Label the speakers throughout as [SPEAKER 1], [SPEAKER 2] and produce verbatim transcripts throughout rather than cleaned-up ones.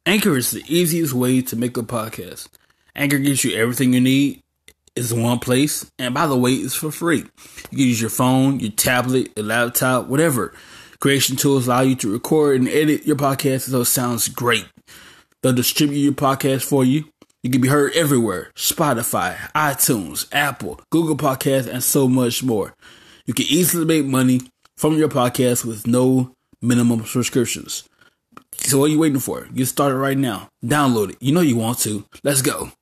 [SPEAKER 1] Anchor is the easiest way to make a podcast. Anchor gives you everything you need. It's in one place. And by the way, it's for free. You can use your phone, your tablet, your laptop, whatever. Creation tools allow you to record and edit your podcast so it sounds great. They'll distribute your podcast for you. You can be heard everywhere. Spotify, iTunes, Apple, Google Podcasts, and so much more. You can easily make money from your podcast with no minimum subscriptions. So what are you waiting for? Get started right now. Download it. You know you want to. Let's go.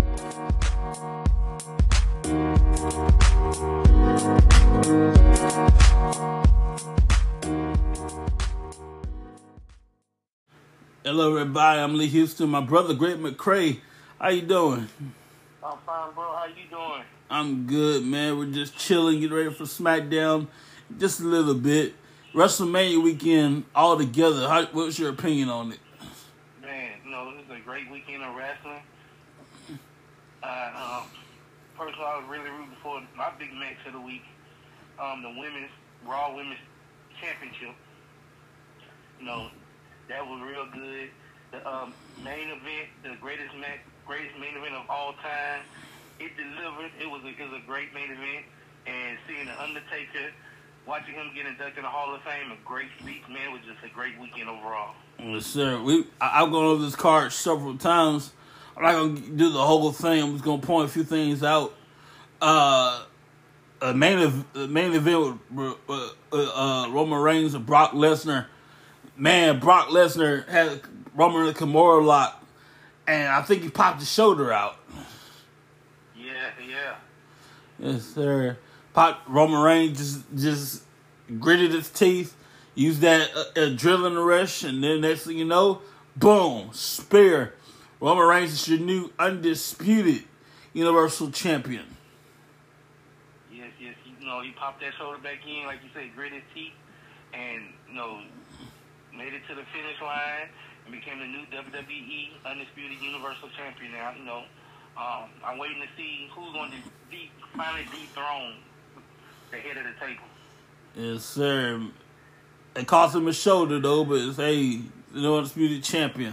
[SPEAKER 1] Hello everybody, I'm Lee Houston. My brother Greg McCray. How you doing?
[SPEAKER 2] I'm fine, bro. How you doing?
[SPEAKER 1] I'm good, man. We're just chilling, getting ready for SmackDown. Just a little bit. WrestleMania weekend all together. How, what's your opinion on it?
[SPEAKER 2] Man, you know, this is a great weekend of wrestling. Uh, um, first of all, I was really rooting for my big match of the week, um, the women's Raw Women's Championship. You know, that was real good. The um, main event, the greatest match, greatest main event of all time, it delivered. It was a, it was a great main event, and seeing the Undertaker, watching him get inducted in the Hall of Fame, a great speech, man, it was just a great weekend overall.
[SPEAKER 1] Yes, sir. We I, I've gone over this card several times. I'm not gonna do the whole thing. I'm just gonna point a few things out. Uh, a main ev- a main event with uh, uh, uh, Roman Reigns and Brock Lesnar. Man, Brock Lesnar had Roman in the Kimura lock, and I think he popped his shoulder out.
[SPEAKER 2] Yeah, yeah.
[SPEAKER 1] Yes, sir. Pop Roman Reigns just just gritted his teeth, used that uh, adrenaline rush, and then next thing you know, boom, spear. Roman Reigns is your new undisputed Universal Champion.
[SPEAKER 2] Yes, yes. You know, he popped that shoulder back in, like you said, gritted his teeth, and, you know, made it to the finish line and became the new W W E Undisputed Universal Champion. Now, you know, um, I'm waiting to see who's going to de- finally dethrone the head of the table.
[SPEAKER 1] Yes, sir. It cost him a shoulder, though, but it's, hey, the undisputed champion.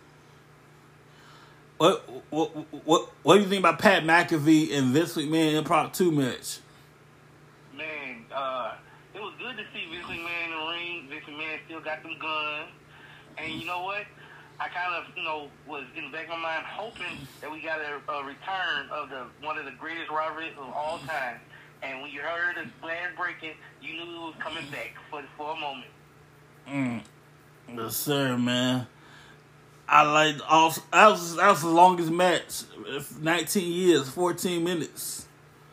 [SPEAKER 1] What what what what do you think about Pat McAfee and Vince McMahon impromptu match?
[SPEAKER 2] Man, uh, it was good to see Vince McMahon in the ring. Vince McMahon still got them guns. And you know what? I kind of, you know, was in the back of my mind hoping that we got a, a return of the one of the greatest rivalries of all time. And when you heard the glass breaking, you knew it was coming back for for a moment.
[SPEAKER 1] Mm. Yes, sir, man. I like all. That was that was the longest match, nineteen years, fourteen minutes.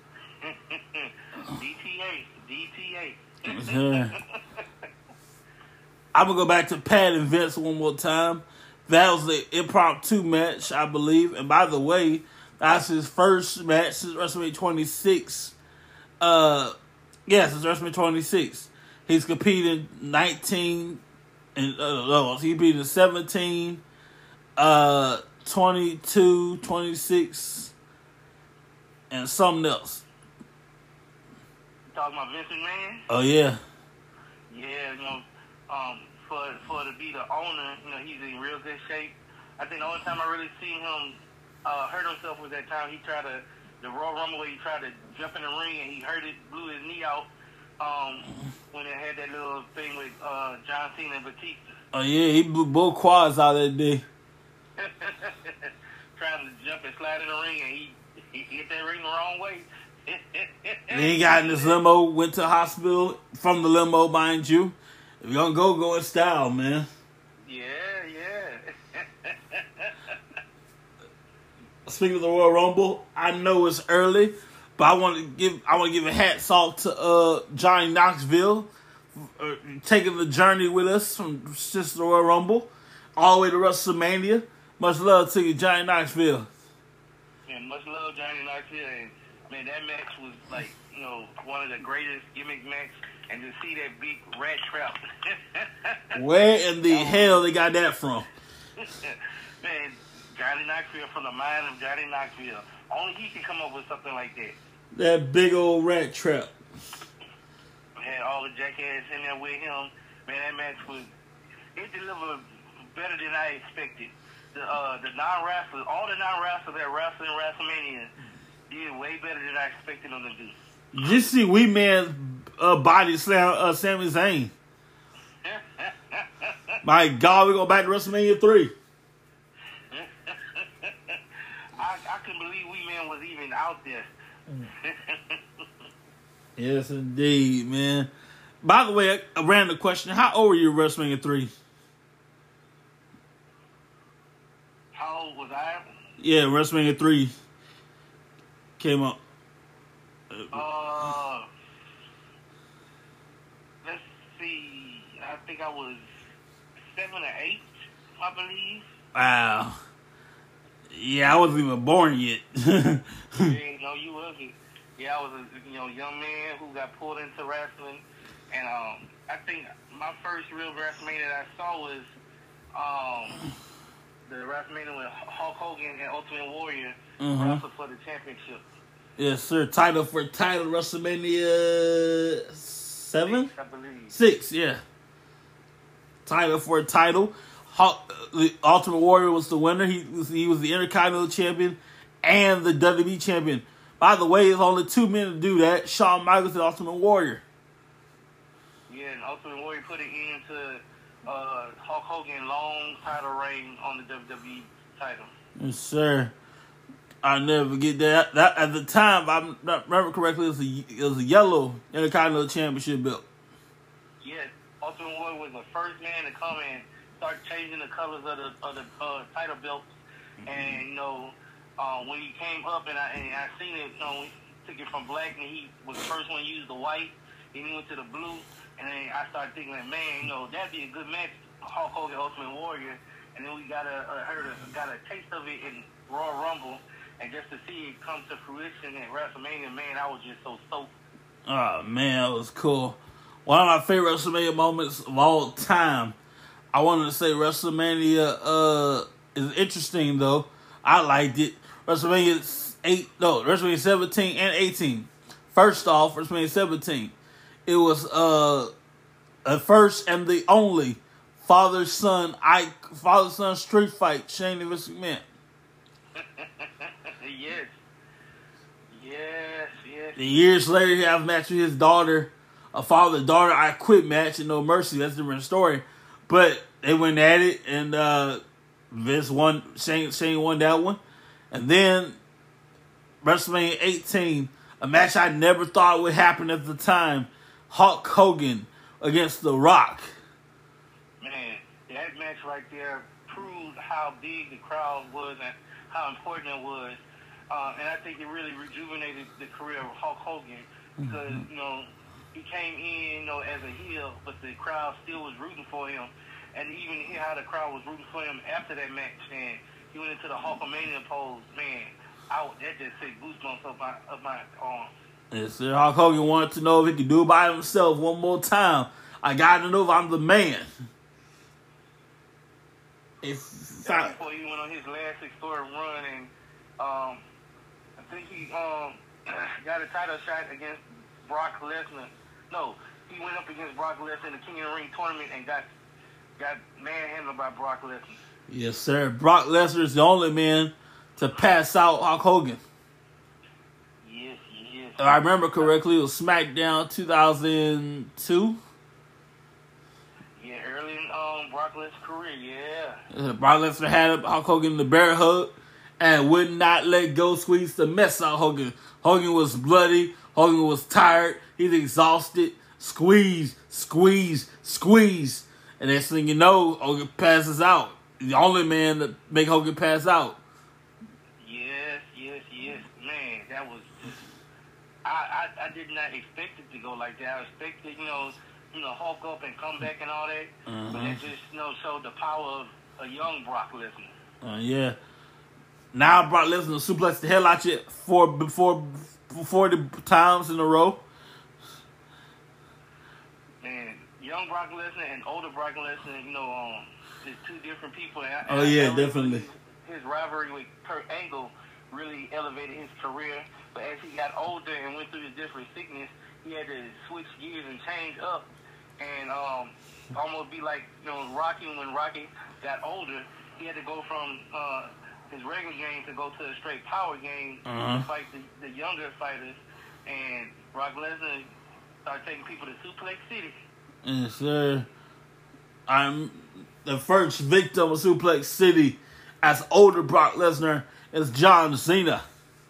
[SPEAKER 2] D T A, D T A.
[SPEAKER 1] Yes, sir. I'm gonna go back to Pat and Vince one more time. That was the impromptu match, I believe. And by the way, that's his first match since WrestleMania twenty-six. Uh, yes, it's WrestleMania twenty-six. He's competed nineteen and uh, no, he competed seventeen, uh, twenty-two, twenty-six, and something else.
[SPEAKER 2] You talking about Vince McMahon?
[SPEAKER 1] Oh yeah.
[SPEAKER 2] Yeah, you know, um, for for to be the owner, you know, he's in real good shape. I think the only time I really seen him uh, hurt himself was that time he tried to, the Royal Rumble where he tried to jump in the ring and he hurt it, blew his knee out um, when they had that little thing with uh, John Cena and Batista.
[SPEAKER 1] Oh yeah, he blew both quads out that day.
[SPEAKER 2] Trying to jump and slide in the ring and he, he hit that ring the wrong way.
[SPEAKER 1] Then he got in his limo, went to the hospital from the limo, mind you. If you're gonna go, go in style, man.
[SPEAKER 2] Yeah, yeah.
[SPEAKER 1] Speaking of the Royal Rumble, I know it's early, but I want to give I want to give a hats off to uh, Johnny Knoxville uh, taking the journey with us from just the Royal Rumble all the way to WrestleMania. Much love to you, Johnny Knoxville.
[SPEAKER 2] Yeah, much love, Johnny Knoxville. And, man, that match was like, you know, one of the greatest gimmick matches. And to see that big rat trap.
[SPEAKER 1] Where in the hell they got that from?
[SPEAKER 2] Man, Johnny Knoxville, from the mind of Johnny Knoxville. Only he can come up with something like that.
[SPEAKER 1] That big old rat trap.
[SPEAKER 2] Had all the jackasses in there with him. Man, that match was, it delivered better than than I expected. The uh, the non-wrestlers, all the non-wrestlers that wrestled in WrestleMania did way better than I expected them to do.
[SPEAKER 1] Did you see Wee Man uh, body slam uh, Sami Zayn? My God, we go back to WrestleMania three.
[SPEAKER 2] I, I couldn't believe Wee Man was even out there.
[SPEAKER 1] Yes, indeed, man. By the way, a random question. How old were you at WrestleMania three?
[SPEAKER 2] How old was I?
[SPEAKER 1] Yeah, WrestleMania three came up.
[SPEAKER 2] Uh, let's see. I think I was seven or eight, I believe.
[SPEAKER 1] Wow. Yeah, I wasn't even born yet.
[SPEAKER 2] Yeah, no, you wasn't. Yeah, I was a you know young man who got pulled into wrestling, and um, I think my first real WrestleMania that I saw was um the WrestleMania with Hulk Hogan and Ultimate Warrior
[SPEAKER 1] Mm-hmm.
[SPEAKER 2] wrestled for the championship.
[SPEAKER 1] Yes, sir. Title for title WrestleMania seven?
[SPEAKER 2] Six, I believe.
[SPEAKER 1] Six, yeah. Title for a title. Hulk, the Ultimate Warrior was the winner. He was, he was the Intercontinental Champion and the W W E Champion. By the way, it's only two men to do that. Shawn Michaels and Ultimate Warrior.
[SPEAKER 2] Yeah, and Ultimate Warrior put it into uh, Hulk Hogan long title reign on the W W E title.
[SPEAKER 1] Yes, sir. I'll never forget that. That at the time, if I not remember correctly, it was a, it was a yellow Intercontinental Championship belt.
[SPEAKER 2] Yeah, Ultimate Warrior was the first man to come and start changing the colors of the of the uh, title belts. And you know, uh, when he came up and I and I seen it, you know, we took it from black and he was the first one to use the white. Then he went to the blue, and then I started thinking, like, man, you know, that'd be a good match, Hulk Hogan, Ultimate Warrior. And then we got a, a heard a, got a taste of it in Royal Rumble. And just to see it come to fruition at WrestleMania, man, I was just so stoked.
[SPEAKER 1] Oh, man, that was cool. One of my favorite WrestleMania moments of all time. I wanted to say WrestleMania uh, is interesting, though. I liked it. WrestleMania eight, no, WrestleMania seventeen and eighteen. First off, WrestleMania seventeen. It was uh, the first and the only father-son I father-son street fight, Shane and Vince McMahon.
[SPEAKER 2] Yes. Yes, yes.
[SPEAKER 1] And years later, he had a match with his daughter, a father-daughter I Quit match, and No Mercy. That's a different story. But they went at it, and uh, Vince won. Shane, Shane won that one. And then WrestleMania eighteen, a match I never thought would happen at the time. Hulk Hogan against The Rock.
[SPEAKER 2] Man, that match right there proved how big the crowd was and how important it was. Uh, and I think it really rejuvenated the career of Hulk Hogan because, mm-hmm. you know, he came in, you know, as a heel, but the crowd still was rooting for him. And even hear how the crowd was rooting for him after that match, and he went into the Hulkamania pose, man, I, that just said goosebumps up my, up my arm.
[SPEAKER 1] Yes, sir. Hulk Hogan wanted to know if he could do it by himself one more time. I got to know if I'm the man. If
[SPEAKER 2] I, before he went on his last historic run, and um, I think he um, got a title shot against Brock Lesnar. No, he went up against Brock Lesnar in the King of the Ring tournament and got got manhandled by Brock Lesnar.
[SPEAKER 1] Yes, sir. Brock Lesnar is the only man to pass out Hulk Hogan.
[SPEAKER 2] Yes, yes.
[SPEAKER 1] If I remember correctly, it was SmackDown two thousand two.
[SPEAKER 2] Yeah, early in um, Brock Lesnar's career, yeah.
[SPEAKER 1] Uh, Brock Lesnar had Hulk Hogan in the bear hug and would not let go, squeeze the mess out of Hogan. Hogan was bloody. Hogan was tired. He's exhausted. Squeeze, squeeze, squeeze. And next thing you know, Hogan passes out. The only man that make Hogan pass out.
[SPEAKER 2] Yes, yes, yes. Man, that was just... I, I, I did not expect it to go like that. I expected, you know... you know, Hulk up and come back and all that. Uh-huh. But it just, you know, showed the power of a young Brock Lesnar.
[SPEAKER 1] Uh, yeah. Now Brock Lesnar suplex the hell out you for before forty times in a row.
[SPEAKER 2] Man, young Brock Lesnar and older Brock Lesnar, you know, um, just two different people. And I,
[SPEAKER 1] oh
[SPEAKER 2] and
[SPEAKER 1] yeah,
[SPEAKER 2] I
[SPEAKER 1] definitely.
[SPEAKER 2] His rivalry with Kurt Angle really elevated his career. But as he got older and went through his different sickness, he had to switch gears and change up. And um, almost be like, you know, Rocky when Rocky got older, he had to go from uh, his regular game to go to a straight power game
[SPEAKER 1] uh-huh.
[SPEAKER 2] to fight the, the younger fighters. And Brock Lesnar started taking people to Suplex City.
[SPEAKER 1] Yes, sir. I'm the first victim of Suplex City as older Brock Lesnar is John Cena.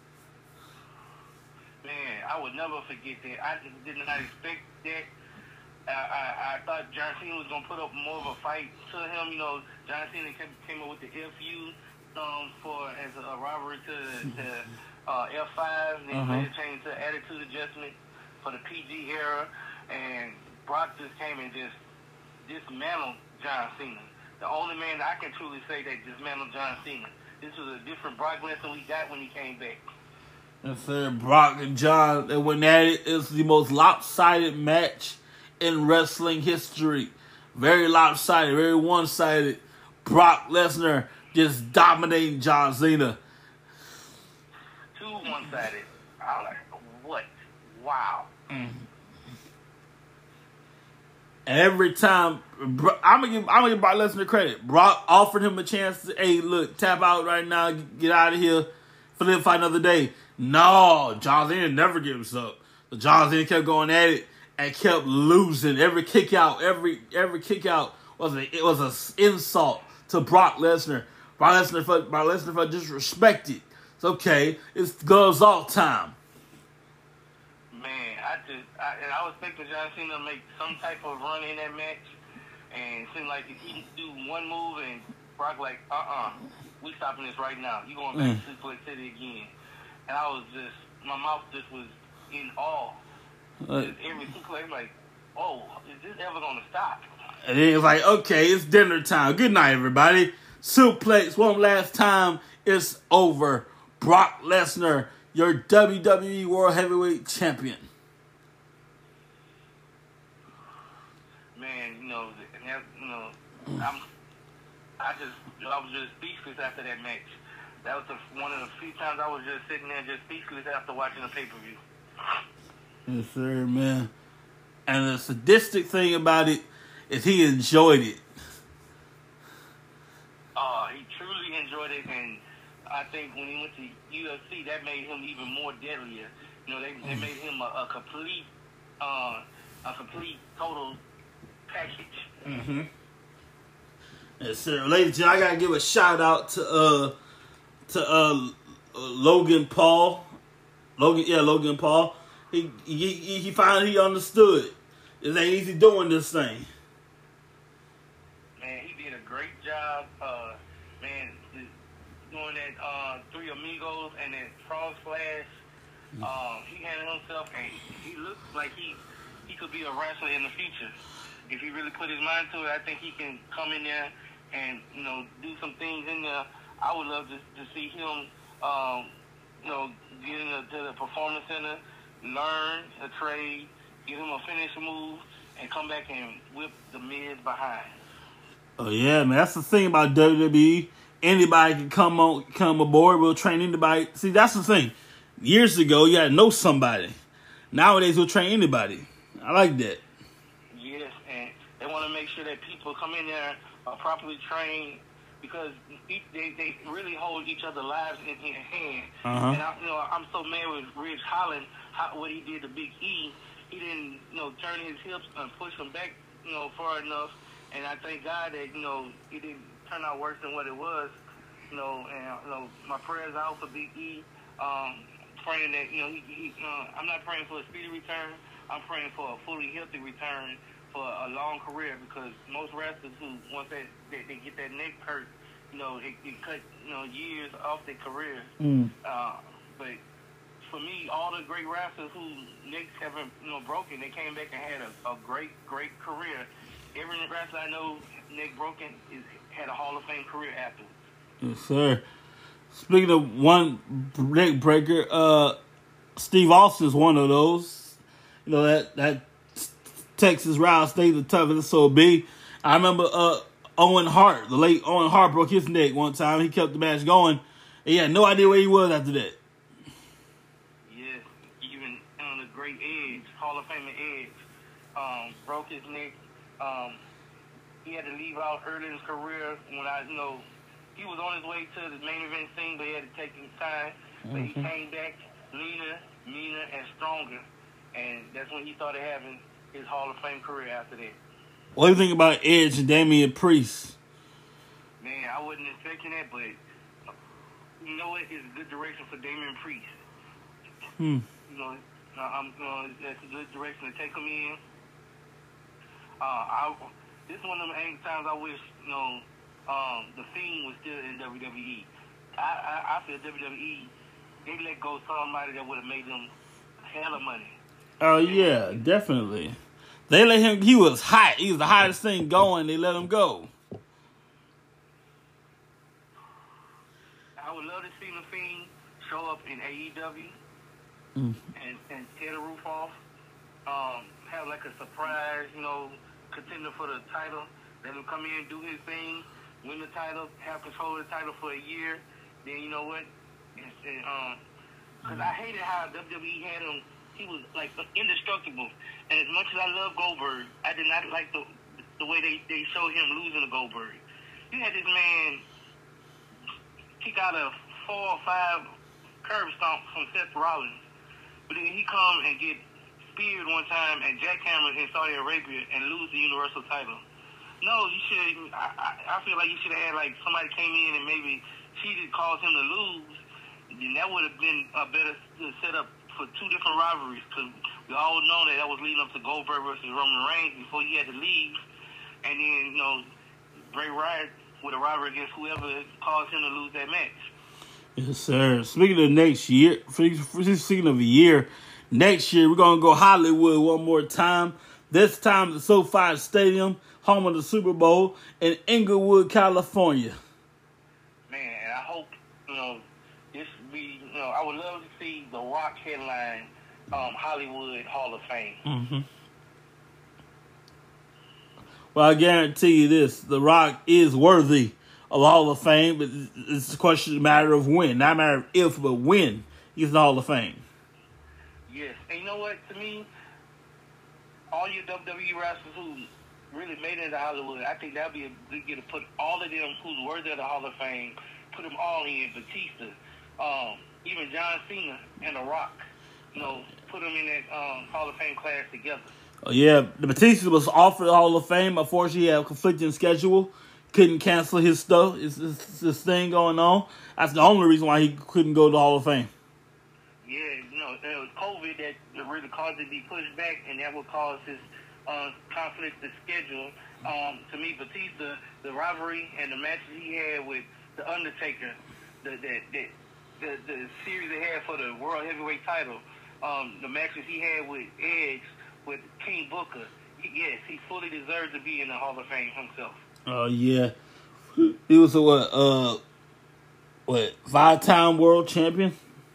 [SPEAKER 2] Man, I would never forget that. I just did not expect that. I, I, I thought John Cena was going to put up more of a fight to him. You know, John Cena came, came up with the F U um, for as a, a robbery to, to uh, F five. And then
[SPEAKER 1] uh-huh.
[SPEAKER 2] later changed to attitude adjustment for the P G era. And Brock just came and just dismantled John Cena. The only man that I can truly say that dismantled John Cena. This was a different Brock Lesnar we got when he came back.
[SPEAKER 1] Yes, sir. Brock and John, they went at it. It's the most lopsided match in wrestling history. Very lopsided, very one-sided. Brock Lesnar just dominating John Cena.
[SPEAKER 2] Too one-sided. I was like, what? Wow.
[SPEAKER 1] Mm. Every time, I'm gonna give I'm gonna give Brock Lesnar credit. Brock offered him a chance to, hey, look, tap out right now, get out of here, for them fight another day. No, John Cena never gives up. So John Cena kept going at it and kept losing. Every kick out, every every kick out was a it was an insult to Brock Lesnar. Brock Lesnar felt Brock Lesnar felt disrespected. It's okay. It's gloves off time.
[SPEAKER 2] Man, I just I, and I was expecting John Cena to make some type of run in that match, and it seemed like if he do one move and Brock like, uh uh-uh, uh, we stopping this right now. You going back mm. to Suplex City again? And I was just my mouth just was in awe. Uh, just every suplex, like, oh, is this ever gonna stop?
[SPEAKER 1] And then it's like, okay, it's dinner time. Good night, everybody. Suplex one last time. It's over. Brock Lesnar, your W W E World Heavyweight Champion.
[SPEAKER 2] Man, you know, and that, you know, I'm, I just, I was just speechless after that match. That was the, one of the few times I was just sitting there just speechless after watching the pay-per-view.
[SPEAKER 1] Yes, sir, man. And the sadistic thing about it is he enjoyed it.
[SPEAKER 2] Oh, he truly enjoyed it, and I think when he went to U F C, that made him even more deadlier. You know, they, they made him a, a complete, uh, a complete total package.
[SPEAKER 1] Mm-hmm. Yes, sir. Ladies and gentlemen, I gotta give a shout out to uh to uh Logan Paul. Logan, yeah, Logan Paul. He he he finally he understood. It ain't easy doing this thing.
[SPEAKER 2] Man, he did a great job. Uh, man, doing that uh, Three Amigos and that Frog Splash. Um, he handled himself, and he looks like he he could be a wrestler in the future. If he really put his mind to it, I think he can come in there and, you know, do some things in there. I would love to, to see him, um, you know, get into the performance center, learn a trade, give him a finish move, and come back and whip the Miz behind.
[SPEAKER 1] Oh yeah, man, that's the thing about W W E. Anybody can come on, come aboard. We'll train anybody. See, that's the thing. Years ago, you had to know somebody. Nowadays, we'll train anybody. I like that.
[SPEAKER 2] Yes, and they want to make sure that people come in there are properly trained, because they they really hold each other's lives in their hand.
[SPEAKER 1] Uh-huh.
[SPEAKER 2] And I, you know, I'm so mad with Ridge Holland, how, what he did to Big E. He didn't, you know, turn his hips and push him back, you know, far enough. And I thank God that, you know, it didn't turn out worse than what it was. You know, and you know, my prayers out for Big E. Um, praying that, you know, he, he uh, I'm not praying for a speedy return. I'm praying for a fully healthy return for a long career, because most wrestlers who, once they, they, they get that neck hurt, you know, it, it cut, you know, years off their career.
[SPEAKER 1] Mm.
[SPEAKER 2] Uh, but for me, all the great wrestlers who necks haven't, you know, broken, they came back and had a, a great, great career. Every wrestler I know, neck broken, is had a Hall of Fame career afterwards.
[SPEAKER 1] Yes, sir. Speaking of one neck breaker, uh, Steve Austin is one of those. You know, that, that Texas Round State, the toughest S O B. I remember uh, Owen Hart, the late Owen Hart, broke his neck one time. He kept the match going, and he had no idea where he was after that.
[SPEAKER 2] Yes, even on the great Edge, Hall of Famer Edge, um, broke his neck. Um, he had to leave out early in his career when I, you know, he was on his way to the main event scene, but he had to take his time. Mm-hmm. But he came back leaner, meaner, and stronger, and that's when he started having his Hall of Fame career after that.
[SPEAKER 1] What do you think about Edge and Damian Priest?
[SPEAKER 2] Man, I wasn't expecting that, but you know what? It's a good direction for Damian Priest.
[SPEAKER 1] Hmm.
[SPEAKER 2] You know, I'm, you know, that's a good direction to take him in. Uh, I, this is one of them times I wish, you know, um, the Fiend was still in W W E. I, I, I feel W W E, they let go somebody that would have made them hella money.
[SPEAKER 1] Oh yeah, definitely. They let him. He was hot. He was the hottest thing going. They let him go.
[SPEAKER 2] I would love to see the Fiend show up in A E W
[SPEAKER 1] mm.
[SPEAKER 2] and and tear the roof off. Um, have like a surprise, you know, contender for the title. Let him come in, do his thing, win the title, have control of the title for a year. Then you know what? It's, um, because I hated how W W E had him. He was like indestructible. And as much as I love Goldberg, I did not like the the way they, they showed him losing to Goldberg. You had this man kick out a four or five curb stomp from Seth Rollins, but then he come and get speared one time and jackhammered in Saudi Arabia and lose the Universal title. No, you should. I, I, I feel like you should have had like somebody came in and maybe cheated, caused him to lose. Then that would have been a better setup for two different rivalries, because we all know that that was leading up to Goldberg versus Roman Reigns before he had to leave, and then you know Bray Wyatt with a rivalry against whoever caused him to lose that match.
[SPEAKER 1] Yes, sir. Speaking of next year, speaking of a year, next year we're gonna go Hollywood one more time. This time the SoFi Stadium, home of the Super Bowl, in Inglewood, California.
[SPEAKER 2] Man, and I hope you know this be. You know, I would love to see The Rock headline um, Hollywood Hall of Fame.
[SPEAKER 1] Mm-hmm. Well, I guarantee you this: The Rock is worthy of the Hall of Fame, but it's a question, a matter of when, not a matter of if, but when he's in the Hall of Fame.
[SPEAKER 2] Yes, and you know what? To me, all your W W E wrestlers who really made it into Hollywood, I think that'd be a good get to put all of them who's worthy of the Hall of Fame, put them all in. Batista, um, even John Cena and The Rock, you know, put them in that um, Hall of Fame class together.
[SPEAKER 1] Oh, yeah, the Batista was offered the Hall of Fame. Unfortunately, he had a conflicting schedule. Couldn't cancel his stuff. It's, it's this thing going on. That's the only reason why he couldn't go to the Hall of Fame.
[SPEAKER 2] Yeah, you know, it was COVID that really caused it to be pushed back, and that would cause his uh, conflict of schedule. Um, to me, Batista, the rivalry and the matches he had with The Undertaker, the the, the, the, the series they had for the World Heavyweight title, um, the matches he had with Edge, with King Booker, he, yes, he fully deserves to be in the Hall of Fame himself.
[SPEAKER 1] Oh, uh, yeah. He was a, what, uh, what, five-time world champion?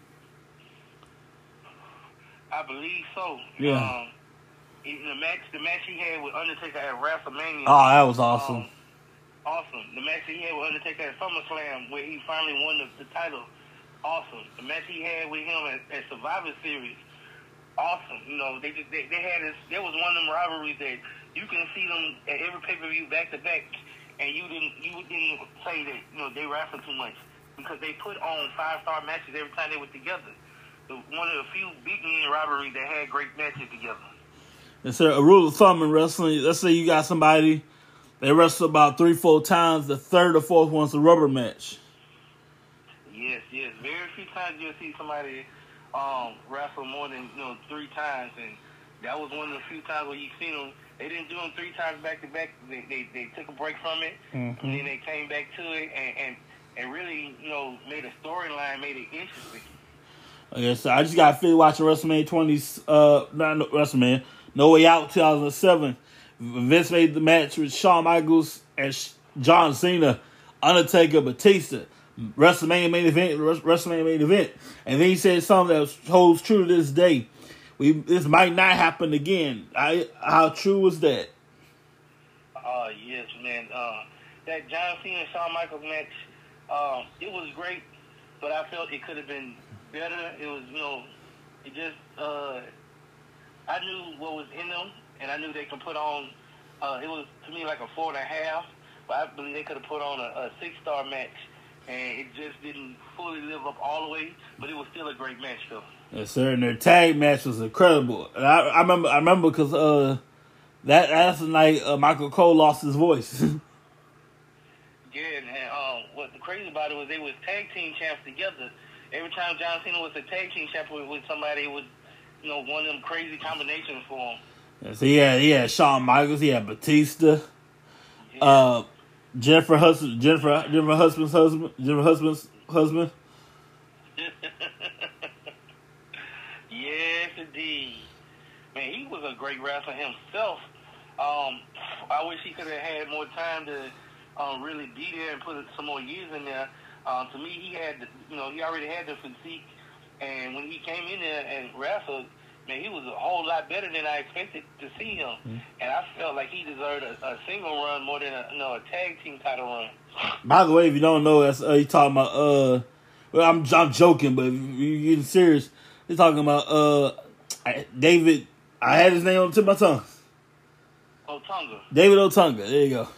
[SPEAKER 2] I believe so.
[SPEAKER 1] Yeah.
[SPEAKER 2] Um, in the match, the match he had with Undertaker at WrestleMania.
[SPEAKER 1] Oh, that was awesome.
[SPEAKER 2] Um, awesome. The match he had with Undertaker at SummerSlam, where he finally won the, the title. Awesome. The match he had with him at, at Survivor Series. Awesome. You know, they just they, they had this. There was one of them rivalries that you can see them at every pay per view back to back, and you didn't you didn't say that you know they wrestled too much, because they put on five star matches every time they were together. The, one of the few big men rivalries that had great matches together.
[SPEAKER 1] And so, a rule of thumb in wrestling: let's say you got somebody, they wrestle about three, four times. The third or fourth one's a rubber match.
[SPEAKER 2] Yes, yes. Very few times you'll see somebody um, wrestle more than you know three times, and that was one of the few times where you seen them. They didn't do them three times back to back. They they, they took a break from it,
[SPEAKER 1] mm-hmm.
[SPEAKER 2] and then they came back to it, and, and, and really you know made a storyline, made it interesting.
[SPEAKER 1] Okay, so I just got finished watching WrestleMania twenty. Uh, not WrestleMania, No Way Out two thousand seven. Vince made the match with Shawn Michaels and John Cena, Undertaker, Batista. WrestleMania main event, WrestleMania main event, and then he said something that holds true to this day. We this might not happen again. I how true was that?
[SPEAKER 2] Uh yes, man. Uh, that John Cena and Shawn Michaels match, uh, it was great, but I felt it could have been better. It was you know, it just uh, I knew what was in them, and I knew they could put on Uh, it was to me like a four and a half, but I believe they could have put on a, a six star match, and it just didn't fully live up all the way. But it was still a great match, though.
[SPEAKER 1] Yes, sir. And their tag match was incredible. And I, I remember, I remember because uh, that that's the night uh, Michael Cole lost his voice.
[SPEAKER 2] Yeah, and, and um, what the crazy about it was they was tag team champs together. Every time John Cena was a tag team champ with, with somebody, it was, you know, one of them crazy combinations for him.
[SPEAKER 1] Yeah, so he had, he had Shawn Michaels, he had Batista,
[SPEAKER 2] Yeah.
[SPEAKER 1] uh, Jennifer Hudson, Jennifer Jennifer Husband's husband, Jennifer Husband's husband.
[SPEAKER 2] Yes, indeed. Man, he was a great wrestler himself. Um, I wish he could have had more time to um, really be there and put some more years in there. Um, to me, he had, the, you know, he already had the physique, and when he came in there and wrestled, man, he was a whole lot better than I expected to see him. Mm-hmm. And I felt like he deserved a, a single run more than a, you know, a tag team title run.
[SPEAKER 1] By the way, if you don't know, that's uh, he talking about. Uh, well, I'm I'm joking, but if you're getting serious, he's talking about uh, David. I had his name on the tip of my tongue.
[SPEAKER 2] Otunga.
[SPEAKER 1] David Otunga. There you go.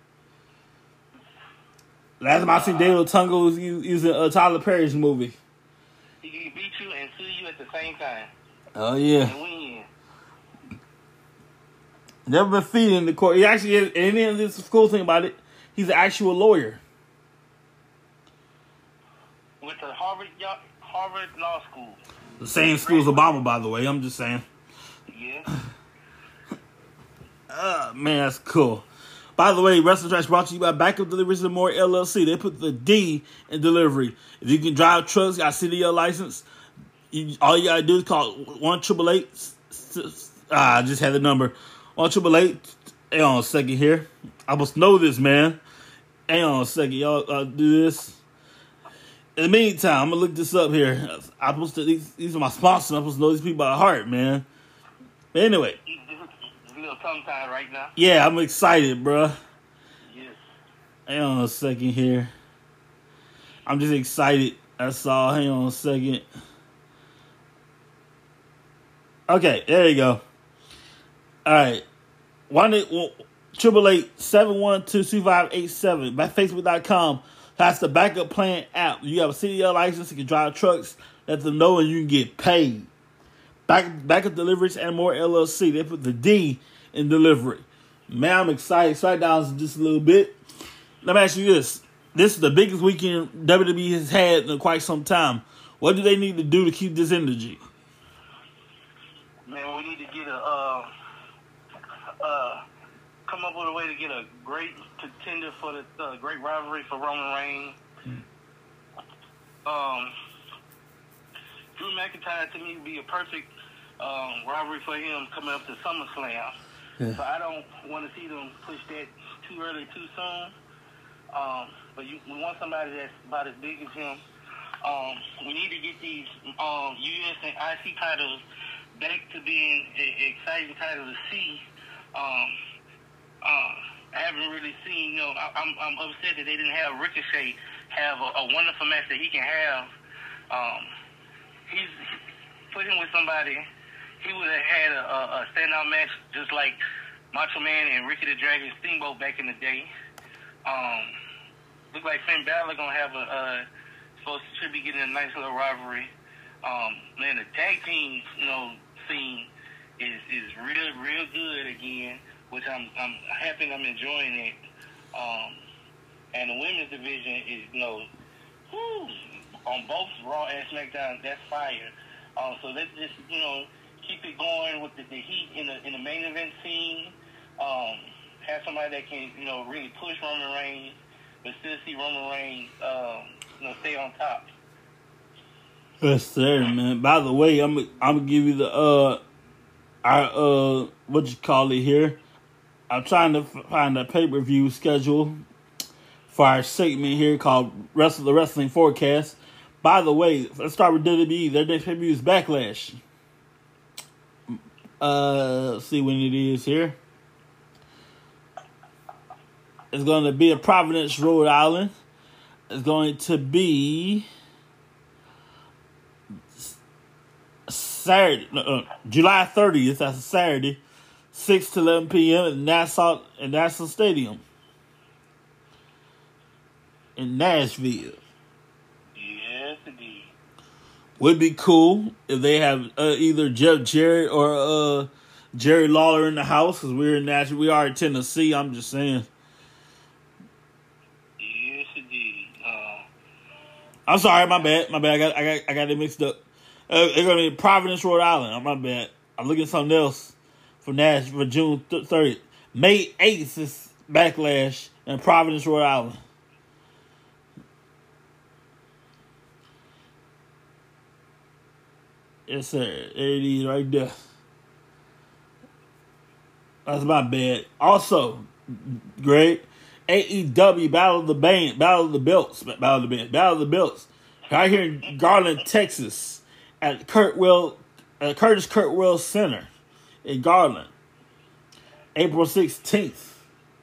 [SPEAKER 1] Last time I seen David Otunga was using uh, Tyler Perry's movie.
[SPEAKER 2] He can beat you and sue you at the same time.
[SPEAKER 1] Oh yeah.
[SPEAKER 2] And win.
[SPEAKER 1] Never been feeding in the court. He actually is, and then this cool thing about it, he's an actual lawyer.
[SPEAKER 2] With the Harvard Harvard Law School.
[SPEAKER 1] The same school as Obama, by the way. I'm just saying.
[SPEAKER 2] Yeah.
[SPEAKER 1] Uh, man, that's cool. By the way, Wrestling Trash brought to you by Backup Deliveries and More L L C. They put the D in delivery. If you can drive trucks, got a C D L license, you, all you gotta do is call one triple eight. Ah, I just had the number. One triple eight. Hang on a second here. I must know this, man. Hang on a second, y'all. Uh, do this. In the meantime, I'm gonna look this up here. I'm supposed to. These, these are my sponsors. I'm supposed to know these people by heart, man. But anyway.
[SPEAKER 2] A little tongue tied right now.
[SPEAKER 1] Yeah, I'm excited, bruh.
[SPEAKER 2] Yes.
[SPEAKER 1] Hang on a second here. I'm just excited. That's all. Hang on a second. Okay, there you go. All right. One eight triple eight seven one two two five eight seven by Facebook dot com. That's the backup plan app. You have a C D L license, you can drive trucks, let them know, and you can get paid. Back, backup Deliveries and More L L C. They put the D in delivery. Man, I'm excited. Slide down just a little bit. Let me ask you this. This is the biggest weekend W W E has had in quite some time. What do they need to do to keep this energy?
[SPEAKER 2] Man, we need to get a, uh, uh, come up with a way to get a great contender for the uh, great rivalry for Roman Reigns. Mm. Um, Drew McIntyre, to me, would be a perfect um, rivalry for him coming up to SummerSlam. Yeah. So I don't want to see them push that too early, too soon. Um, but you, we want somebody that's about as big as him. Um, we need to get these um, U S and I C titles back to being an exciting title to see. Um, uh, I haven't really seen, you know, I, I'm, I'm upset that they didn't have Ricochet have a, a wonderful match that he can have. Um, he's put him with somebody, he would have had a, a, a standout match just like Macho Man and Ricky the Dragon Steamboat back in the day. Um, look like Finn Balor gonna have a, a supposed to should be getting a nice little rivalry. Um, man, the tag team, you know, scene is is real real good again, which I'm I'm happy and I'm enjoying it. Um, and the women's division is, you know, whew, on both Raw and SmackDown, that's fire. Um, so let's just, you know, keep it going with the, the heat in the in the main event scene. Um, have somebody that can, you know, really push Roman Reigns, but still see Roman Reigns, um, you know, stay on top.
[SPEAKER 1] Yes, sir, man. By the way, I'm I'm gonna give you the uh, our uh, what you call it here. I'm trying to find a pay per view schedule for our segment here called Wrestle the Wrestling Forecast. By the way, let's start with W W E. Their next pay per view is Backlash. Uh, let's see when it is here. It's going to be in Providence, Rhode Island. It's going to be Saturday, uh, July thirtieth. That's a Saturday. six to eleven p.m. at Nassau at Nassau Stadium in Nashville.
[SPEAKER 2] Yes, indeed.
[SPEAKER 1] Would be cool if they have uh, either Jeff Jarrett or uh, Jerry Lawler in the house, because we're in Nashville. We are in Tennessee. I'm just saying.
[SPEAKER 2] Yes, indeed. Uh,
[SPEAKER 1] I'm sorry, my bad, my bad. I got, I got, I got it mixed up. Uh, they're gonna be in Providence, Rhode Island. Oh, my bad. I'm looking at something else for Nash for June thirtieth. May eighth is Backlash in Providence, Rhode Island. Yes, sir. There it is right there. That's my bad. Also, great. A E W Battle of the Band, Battle of the Belts, Battle of the Band, Battle of the Belts. Right here in Garland, Texas, at Kurtwell, uh, Curtis Kurtwell Center in Garland, April sixteenth.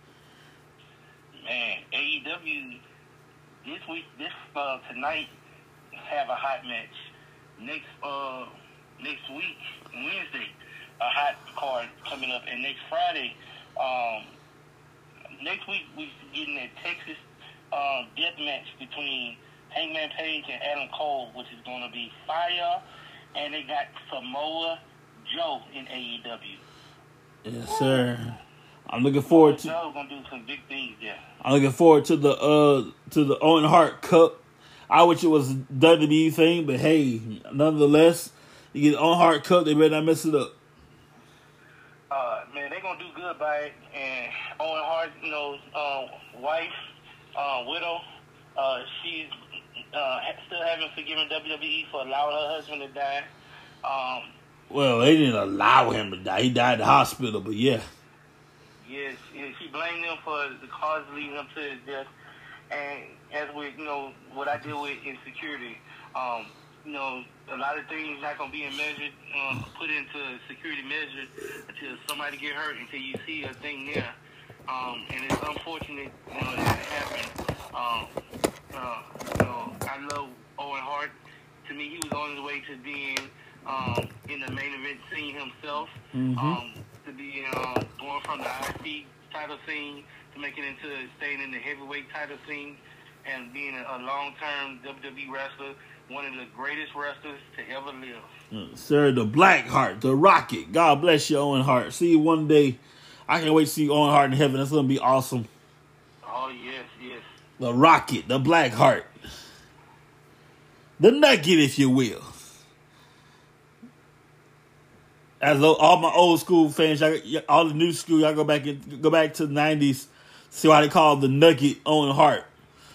[SPEAKER 2] Man, A E W this week, this uh, tonight have a hot match. Next uh next week, Wednesday, a hot card coming up, and next Friday, um, next week we getting a Texas uh, death match between Hangman Page and Adam Cole, which is going to be fire, and they got Samoa Joe in A E W.
[SPEAKER 1] Yes, sir. I'm looking forward to.
[SPEAKER 2] Joe's gonna do some big things there.
[SPEAKER 1] I'm looking forward to the uh to the Owen Hart Cup. I wish it was a W W E thing, but hey, nonetheless, you get the Owen Hart Cup, they better not mess it up.
[SPEAKER 2] Uh, man, they're going to do good by it. And Owen Hart, you know, uh, wife, uh, widow, uh, she's uh, still haven't forgiven W W E for allowing her husband to die. Um,
[SPEAKER 1] well, they didn't allow him to die. He died in the hospital, but yeah.
[SPEAKER 2] Yes, yes, she blamed them for the cause leading up to his death. And as with, you know, what I deal with in security, um, you know, a lot of things not going to be in measured, um, put into security measures until somebody get hurt, until you see a thing there. Um, and it's unfortunate, you know, that it happened. Um, uh, you know, I love Owen Hart. To me, he was on his way to being um, in the main event scene himself,
[SPEAKER 1] Mm-hmm.
[SPEAKER 2] um, to be um, going from the I C title scene to make it into staying in the heavyweight title scene and being a, a long-term W W E wrestler, one of the greatest wrestlers to ever live.
[SPEAKER 1] Uh, sir, the Black Heart, the Rocket. God bless you, Owen Hart. See you one day. I can't wait to see Owen Hart in heaven. That's going to be awesome.
[SPEAKER 2] Oh, yes, yes.
[SPEAKER 1] The Rocket, the Black Heart. The Nugget, if you will. As all my old school fans, y'all, all the new school, y'all go back and go back to the nineties, see why they call the Nugget Owen Hart.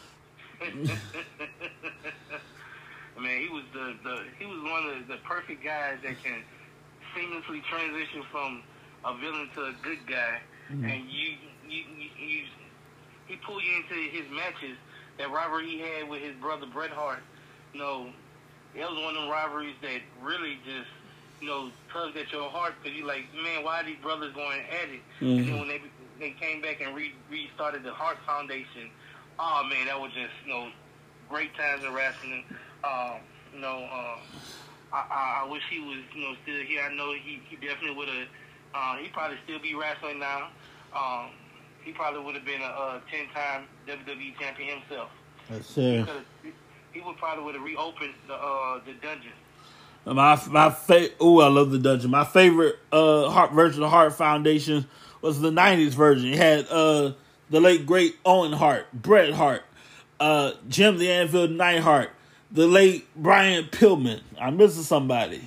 [SPEAKER 2] Man, he was the, the he was one of the, the perfect guys that can seamlessly transition from a villain to a good guy, mm-hmm. and you you, you you he pulled you into his matches. That rivalry he had with his brother Bret Hart, you know, it was one of them rivalries that really just, you know, tugged at your heart, because you're like, man, why are these brothers going at it? Mm-hmm. And then when they they came back and re- restarted the Hart Foundation, oh man, that was just, you know, great times in wrestling. Um, you know, uh, I, I, I wish he was, you know, still here. I know he, he definitely would have. Uh, he probably still be wrestling now. Um, he probably would have been a, a ten-time W W E champion himself.
[SPEAKER 1] That's it.
[SPEAKER 2] Because he would probably would have reopened the uh, the dungeon.
[SPEAKER 1] My my fa- oh, I love the dungeon. My favorite uh Hart version of Hart Foundation was the nineties version. It had uh the late great Owen Hart, Bret Hart, uh Jim the Anvil Neidhart, the late Brian Pillman. I'm missing somebody.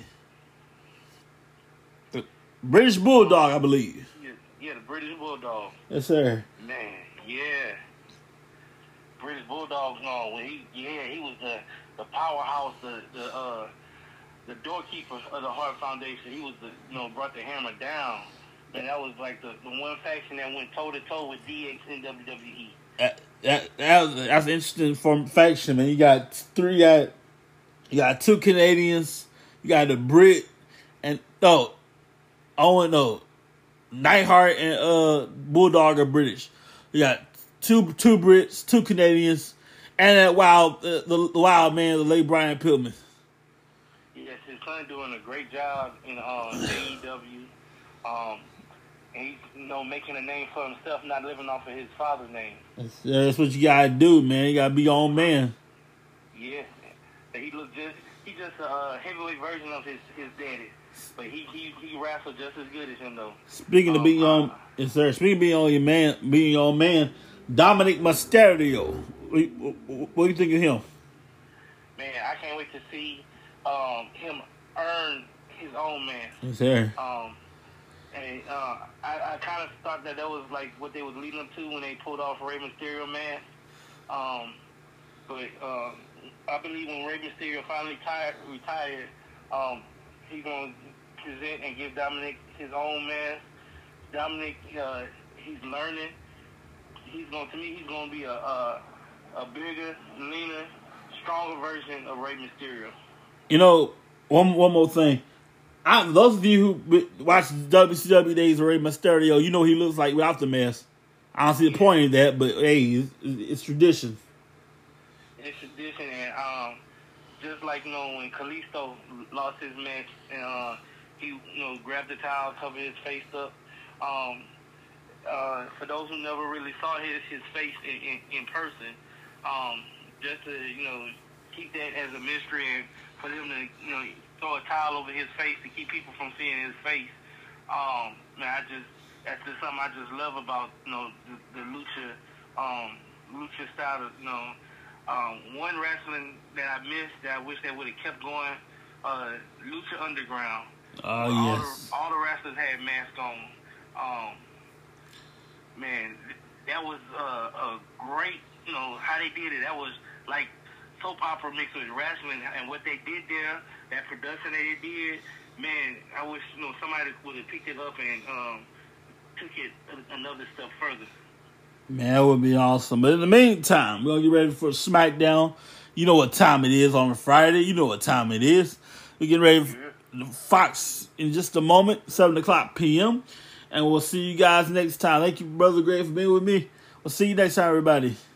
[SPEAKER 1] The British Bulldog, I believe.
[SPEAKER 2] Yeah, yeah, the British Bulldog.
[SPEAKER 1] Yes, sir.
[SPEAKER 2] Man, yeah. British Bulldog, no, when he yeah, he was the the powerhouse, the the uh the doorkeeper of the Hart Foundation. He was the, you know, brought the hammer down. And that was like the, the one faction that went toe to toe with D X in W W E.
[SPEAKER 1] That, that, that was, that's an interesting form faction, man. You got three, you got, you got two Canadians, you got a Brit, and oh, Owen, no, Neidhart and uh Bulldog are British. You got two two Brits, two Canadians, and that wild uh, the, the wild man, the late Brian Pillman.
[SPEAKER 2] Yes, his son doing a great job in uh, A E W. Um, and he's, you know, making a name for himself, not living off of his father's name.
[SPEAKER 1] That's, that's what you gotta do, man. You gotta be your own man.
[SPEAKER 2] Yeah, he look just he just a heavyweight version of his, his daddy, but he he he wrestled just as good as him though.
[SPEAKER 1] Speaking um, of being your own, uh, yes, sir. Speaking of being on your man, being your own man, Dominic Mysterio. What, what, what do you think of him?
[SPEAKER 2] Man, I can't wait to see um, him earn his own man.
[SPEAKER 1] Yes, sir.
[SPEAKER 2] Um, and uh, I, I kind of thought that that was like what they was leading up to when they pulled off Rey Mysterio man. Um, but uh, I believe when Rey Mysterio finally tired, retired, um, he's going to present and give Dominic his own man. Dominic, uh, he's learning. He's going to me. He's going to be a, a a bigger, leaner, stronger version of Rey Mysterio.
[SPEAKER 1] You know, one one more thing. I, those of you who watch W C W days of Rey Mysterio, you know he looks like without the mask. I don't see the point in that, but hey, it's, it's tradition.
[SPEAKER 2] It's tradition, and um, just like you know when Kalisto lost his match, and uh, he you know grabbed the towel, covered his face up. Um, uh, for those who never really saw his his face in, in, in person, um, just to you know keep that as a mystery, and for them to you know throw a towel over his face to keep people from seeing his face. Um, man, I just that's just something I just love about you know the, the lucha um, lucha style. Of, you know, um, one wrestling that I missed that I wish they would have kept going. Uh, Lucha Underground.
[SPEAKER 1] Oh
[SPEAKER 2] all
[SPEAKER 1] yes.
[SPEAKER 2] The, all the wrestlers had masks on. Um, man, that was uh, a great. You know how they did it. That was like soap opera mixed with wrestling, and what they did there, that production that they did, man, I wish you know somebody would have picked it up and um, took it another step further.
[SPEAKER 1] Man, that would be awesome. But in the meantime, we're gonna get ready for SmackDown. You know what time it is on a Friday. You know what time it is. We're getting ready for Fox in just a moment, seven o'clock p.m. And we'll see you guys next time. Thank you, Brother Greg, for being with me. We'll see you next time, everybody.